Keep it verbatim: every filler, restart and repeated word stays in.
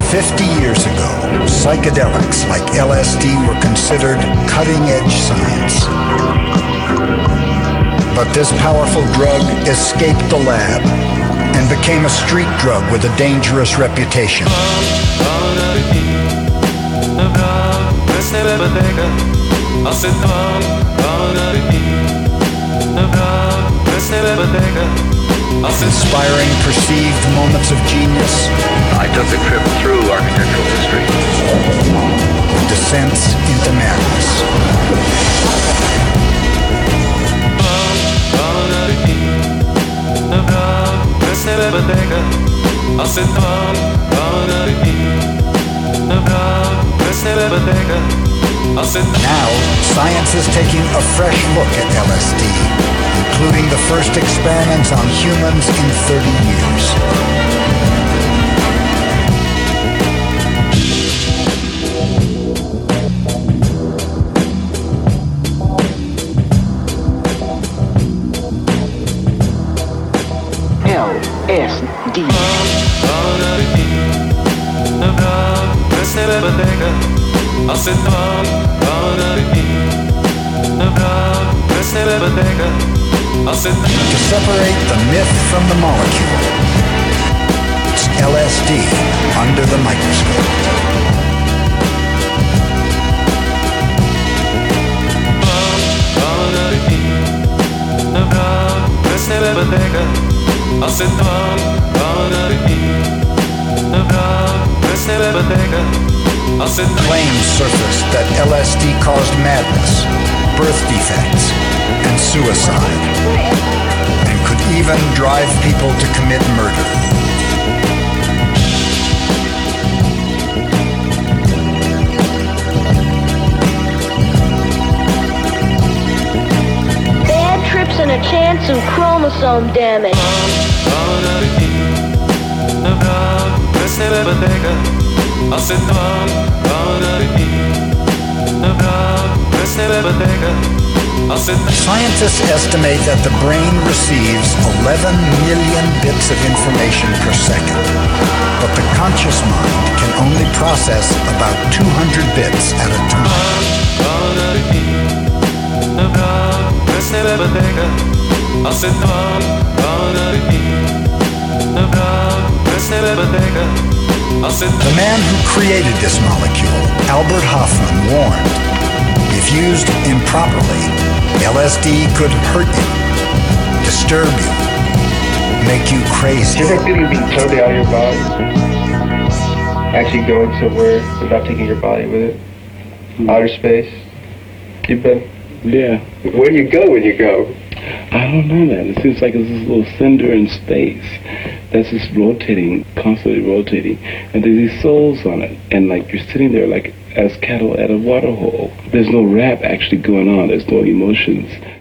Fifty years ago, psychedelics like L S D were considered cutting-edge science. But this powerful drug escaped the lab and became a street drug with a dangerous reputation. Inspiring perceived moments of genius. I took a trip through architectural history. Descents into madness. Now, science is taking a fresh look at L S D, including the first experiments on humans in thirty years. L S D. To separate the myth from the molecule, it's L S D under the microscope. Claims surfaced that L S D caused madness, birth defects, and suicide, and could even drive people to commit murder. Bad trips and a chance of chromosome damage. Scientists estimate that the brain receives eleven million bits of information per second, but the conscious mind can only process about two hundred bits at a time. The man who created this molecule, Albert Hofmann, warned, if used improperly, L S D could hurt you, disturb you, make you crazy. Do you ever feel you're being totally out of your body? Actually going somewhere but not taking your body with it? Mm-hmm. Outer space? You've been? Yeah. Where do you go when you go? I don't know, man. It seems like it's this little cinder in space that's just rotating, constantly rotating, and there's these souls on it, and like you're sitting there like as cattle at a water hole. There's no rap actually going on. There's no emotions.